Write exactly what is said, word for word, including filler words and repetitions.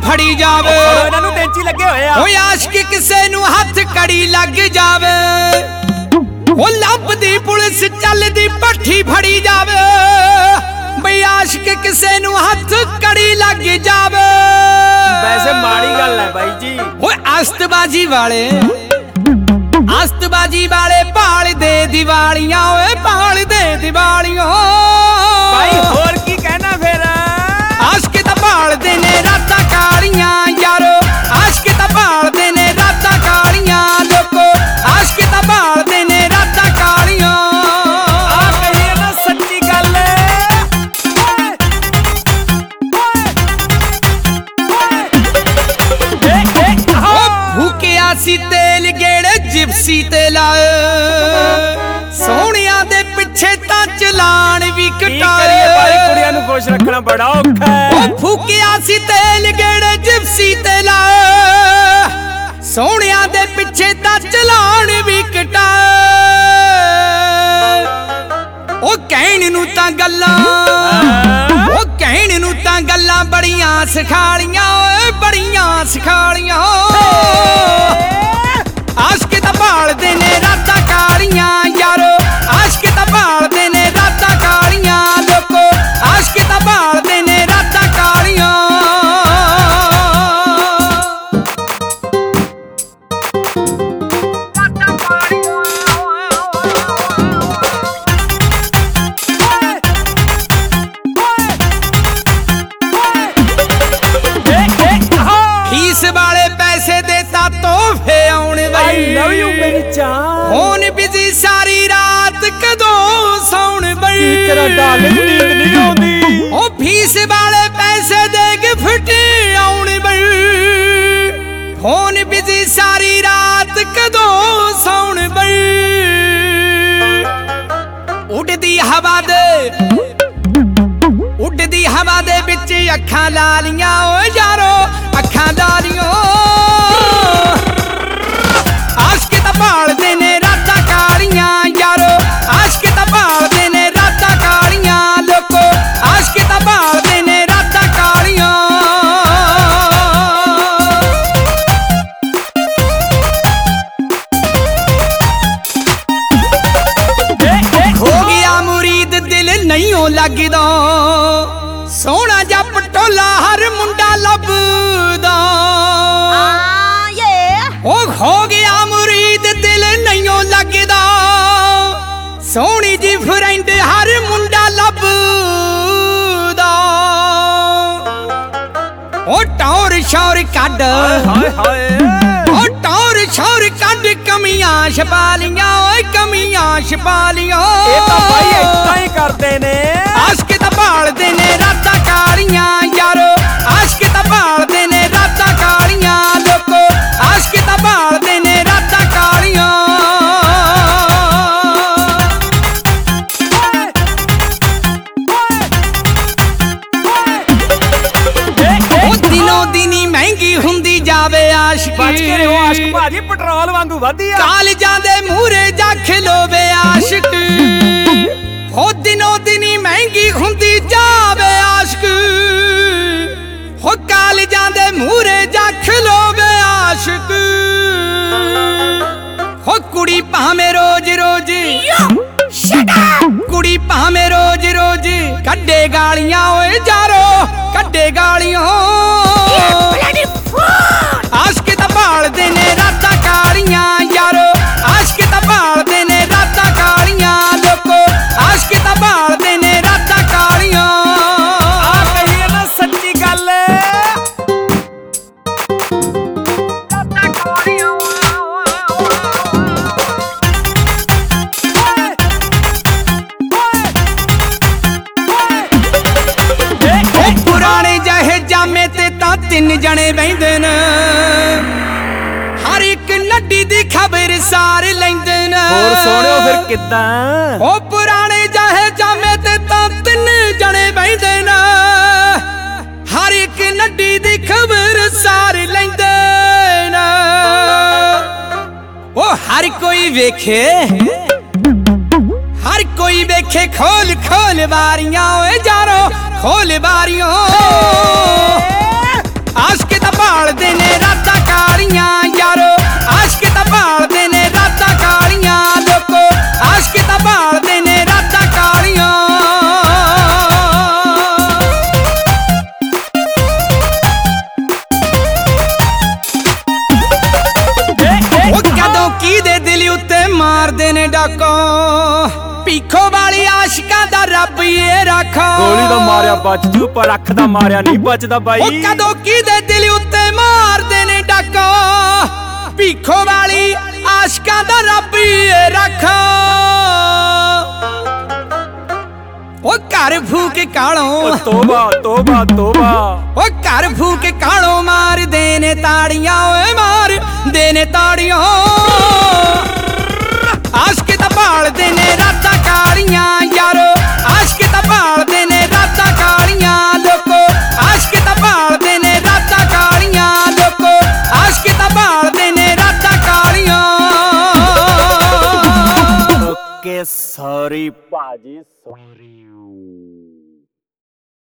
फड़ी जावे इन्हां नूं टेंची लगे होए आ ओए आशिक किसे नूं हथ कड़ी लग जावे ओ लभदी पुलिस चलदी पट्ठी फड़ी जावे बई आशिक किसे नूं हथ कड़ी लग जावे वैसे माड़ी गल है भाई जी ओए आस्तबाजी वाले आस्तबाजी वाले भाल दे दिवालियां ओए भाल दे दिवालियां भाई होर की कहना फिर आशिक तां भाल दे ने रातां कालियां यारो आशिक तां भाल दे ने रातां कालियां लोको आशिक तां भाल दे ने रातां कालियां आ कहिए ना सच्ची गल भूकिया सी तेल गेड़े जिप्सी ते लाए सोहणिया दे पिछे तां चलान भी कटाए भाई कुड़ियां नूं खुश रखना बड़ा औखा है ओ भूकिया सी तेल गेड़े जिप्सी ते लाए सोहणिया दे पिछे तां चलान भी कटाए ओ कहण नूं तां गल्लां ओ कहण नूं तां गल्लां बड़ियां सिखालियां ओए बड़ियां सिखालियां आशिक तां भाल दे ने रातां कालियां यारो आशिक तां भाल दे ने रातां कालियां लोको आशिक तां भाल दे ने रातां कालियां फीस वाले पैसे देता तोहफे आउण आई लव यू मेरी जान फोन बिजी सारी रात कदों सौण बई तेरा डार्लिंग नींद नहीं आउंदी ओ फीस वाले पैसे दे गिफ्ट आउण बई फोन बिजी सारी रात कदों सौण बई उड़दी हवा दे उड़दी हवा दे बिच अखां लालियां ओ यारो अखां लालियां आशिक तां भाल दे ने रातां कालियां यारो आशिक तां भाल दे ने रातां कालियां लोको आशिक तां भाल दे ने रातां कालियां हो गया मुरीद दिल नहीं हो लगदा सोहना जा पटोला हर मुंडा लभदा ओ हो गया मुरीद दिल नहीं लगदा सोहनी जी फ्रेंड हर मुंडा लभदा ओ टौर शौर कड हाय हाय ओ टौर शौर कड कमियां छपालियां ओए कमियां छपालियां ये तां भाई इतना ही करदे ने आशिक तां भाल दे ने रातां कालियां यारो आशिक तां भाल दे ने रातां कालियां लोको आशिक तां भाल दे ने रातां कालियां ओ दिनों दिनी महंगी हुंदी जावे आशिकी बच के रहो आशिक भाजी पेट्रोल वांगू वधिया कालजां दे मूहरे जा खलोवे आशिक हो दिनों दिनी महंगी हुंदी जावे आशिक हो कालजां दे मूहरे जा खलोवे आशिक हो कुड़ी भावें रोज रोज कुड़ी भावें रोज रोज कड्डे गालियां ओए जारो कड्डे गालियां आशिक तां भाल दे ने रातां कालियां यारो आशिक तां भाल दे ने रातां कालियां लोको आशिक तां भाल दे ने रातां कालियां आ कहिए ना सच्ची गल पुराने जहे जामे ते तां तिन जने बहिंदे न हर एक नड्डी दी खबर सार लैंदे न होर सोहणियो फिर किदां ओ पुराने जहे जामे ते तां तिन जने बहिंदे न हर एक नड्डी दी खबर सार लैंदे न ओ हर कोई वेखे हर कोई वेखे खोल खोल बारियां ओए जारो खोल बारियां आशिक ਭਾਲਦੇ ਨੇ ਰਾਤਾਂ ਕਾਲੀਆਂ ਯਾਰੋ ਆਸ਼ਕ ਤਾਂ ਭਾਲਦੇ ਨੇ ਰਾਤਾਂ ਕਾਲੀਆਂ ਲੋਕੋ ਆਸ਼ਕ ਤਾਂ ਭਾਲਦੇ ਨੇ ਰਾਤਾਂ ਕਾਲੀਆਂ ਉਹ ਕਦੋਂ ਕਿਹਦੇ ਦਿਲ ਉੱਤੇ ਮਾਰਦੇ ਨੇ ਡਾਕੋ ਪੀਖੋ ਵਾਲੀ ਆਸ਼ਿਕਾਂ ਦਾ ਰੱਬ ਇਹ ਰਾਖਾ ਗੋਲੀ ਦਾ ਮਾਰਿਆ ਬਚ ਜੂ ਪਰ ਅੱਖ ਦਾ ਮਾਰਿਆ ਨਹੀਂ ਬਚਦਾ ਬਾਈ ਉਹ ਕਦੋਂ ਕਿਹਦੇ ਦਿਲ ਉੱਤੇ ਮਾਰਦੇ ਨੇ ਡਾਕਾ ਪੀਖੋ ਵਾਲੀ ਆਸ਼ਿਕਾਂ ਦਾ ਰੱਬ ਇਹ ਰਾਖਾ ਉਹ ਘਰ ਫੂਕ ਕਾਲੋਂ ਤੋਬਾ ਤੋਬਾ ਤੋਬਾ ਉਹ ਘਰ ਫੂਕ ਕਾਲੋਂ ਮਾਰਦੇ ਨੇ ਤਾੜੀਆਂ ਓਏ ਮਾਰਦੇ ਨੇ ਤਾੜੀਆਂ ਆਸ਼ਕ ਤਾਂ ਭਾਲਦੇ ਨੇ ਰਾਤਾਂ ਕਾਲੀਆਂ ਯਾਰੋ ਆਸ਼ਕ ਤਾਂ ਭਾਲਦੇ ਨੇ ਰਾਤਾਂ ਕਾਲੀਆਂ ਲੋਕੋ ਆਸ਼ਕ ਤਾਂ ਭਾਲਦੇ ਨੇ ਰਾਤਾਂ ਕਾਲੀਆਂ ਲੋਕੋ ਆਸ਼ਕ ਤਾਂ ਭਾਲਦੇ ਨੇ ਰਾਤਾਂ ਕਾਲੀਆਂ ਓਕੇ ਸੌਰੀ ਭਾਜੀ ਸੌਰੀ